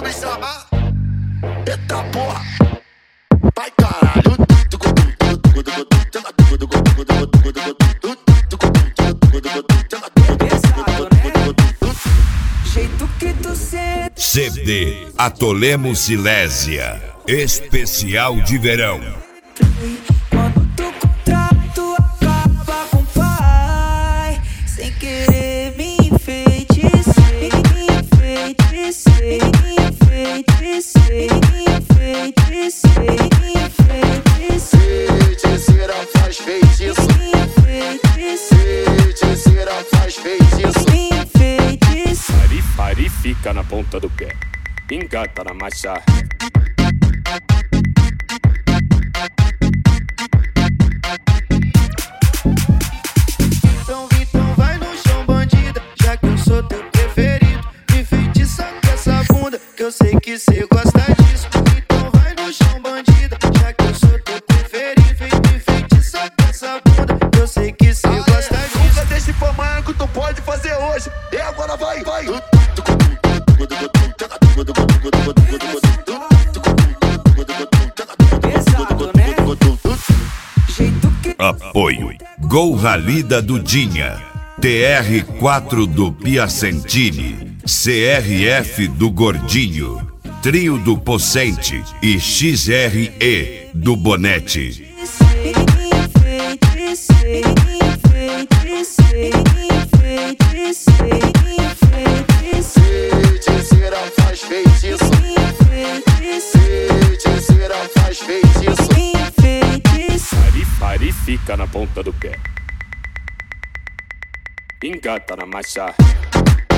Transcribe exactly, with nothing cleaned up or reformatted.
quando me chamar, eita porra, vai caralho. Jeito que tu sente. C D Atolemo Silésia, especial de verão. Quando tu contrato acaba com o pai, sem querer me enfeitiçei, me enfeitiçei, me enfeitiçei, me enfeitiçei, me enfeitiçei. Feiticeira faz feitiço, feiticeira faz feitiço. Pari, pari, fica na ponta do pé, engata na marcha. Então, então vai no chão, bandida, já que eu sou teu preferido. Me feitiça com essa bunda, que eu sei que cê gosta disso. Então vai no chão, bandida, já que eu sou teu preferido. Me feitiça com essa bunda, que eu sei que cê gosta disso. Nunca deixe pra amanhã que tu pode fazer hoje. E agora vai, vai. Apoio Gol Rally da Dudinha, T R quatro do Piacentini, C R F do Gordinho, Trio do Pocente e X R E do Bonete. Feiticeira faz feitiço, feiticeira faz feitiço. Pari, pari, fica na ponta do pé, engata na marcha.